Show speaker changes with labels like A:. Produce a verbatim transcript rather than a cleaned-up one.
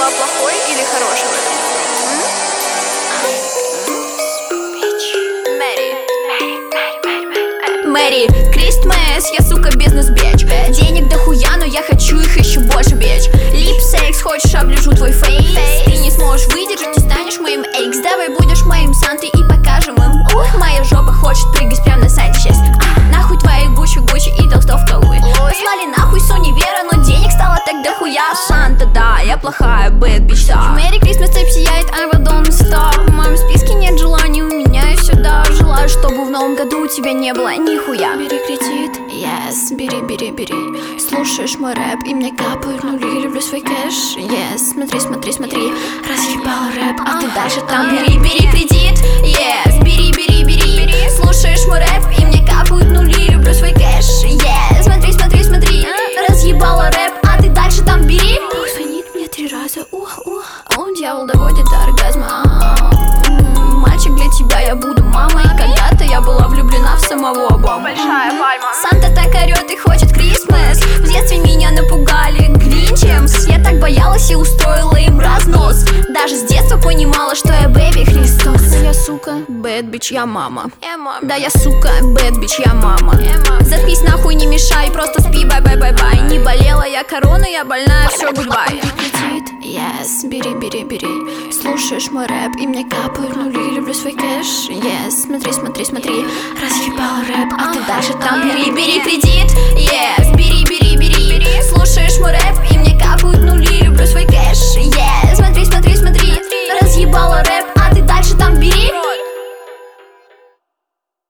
A: была плохой или хорошей в этом?
B: Мэри, Кристмас, я сука бизнес-бич. Денег дохуя, но я хочу их еще больше, бич. Лип-секс, хочешь оближу твой фейс? Ты не сможешь выдержать и станешь моим экс. Давай будешь моим Сантой и покажем им. Ух, моя жопа хочет прыгать прямо на сайте шесть. а, Нахуй твои гучи-гучи и толстовка Луи. Послали нахуй с универа, но денег стало так дохуя. Санта, да, я плохая бэд бич, да. Мэри Кристмас цепь сияет, I don't stop. В моем списке нет желаний, у меня и сюда. Желаю, чтобы в новом году у тебя не было нихуя. Бери кредит, yes, бери, бери, бери. Слушаешь мой рэп и мне капают нули. Люблю свой кэш, yes, смотри, смотри, смотри. Разъебал рэп, а ты дальше там. Бери, бери кредит, yes, бери, бери, бери. Слушаешь мой рэп и мне капают нули. Люблю свой кэш, yes, смотри, смотри, смотри. Разъебала рэп, а ты дальше там бери. Бог звонит мне три раза, ух, ух. А он, дьявол, доводит до оргазма. Мальчик, для тебя я буду мамой. Когда-то я была влюблена в самого Обаму.
A: Большая пальма.
B: Санта так орет и хочет Крисмас. В детстве меня напугали Гринчем. Я так боялась и устроила им разнос. Даже с детства понимала, что я бэби Христос. Да я сука, бэд бич, я мама. Да я сука, бэд бич, я мама. Заткнись нахуй, не мешай, просто спи, бай-бай-бай-бай. Не болела я короной, я больная, все, гудбай. Yes, бери, бери, бери. Слушаешь мой рэп и мне капают нули. Люблю свой кэш, yes, смотри, смотри, смотри. Разъебал рэп, а ты дальше там. Бери, бери кредит, yes, бери, бери, бери. Слушаешь мой рэп и мне капают нули. Люблю свой кэш, yes, смотри, смотри, смотри. Разъебала рэп.